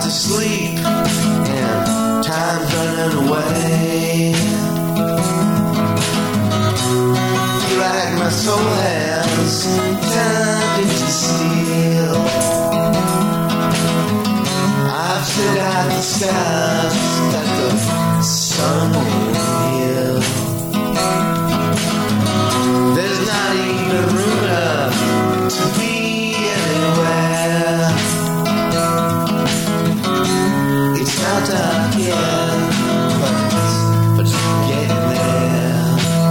to sleep, and time's running away. Feel like my soul has turned into steel. I've set out the skies that the sun won't heal. There's not even room enough to be anywhere. It's not dark yet, but it's getting there.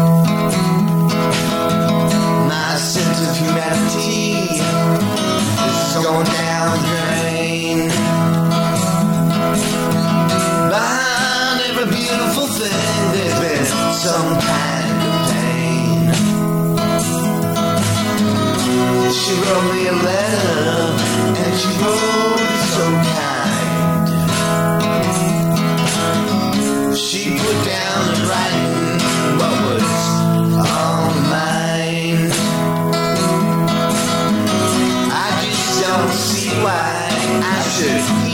My sense of humanity is going down the drain. Behind every beautiful thing, there's been some kind of pain. She wrote me a letter, and she wrote it so kind. She put down in writing what was on her mind. I just don't see why I should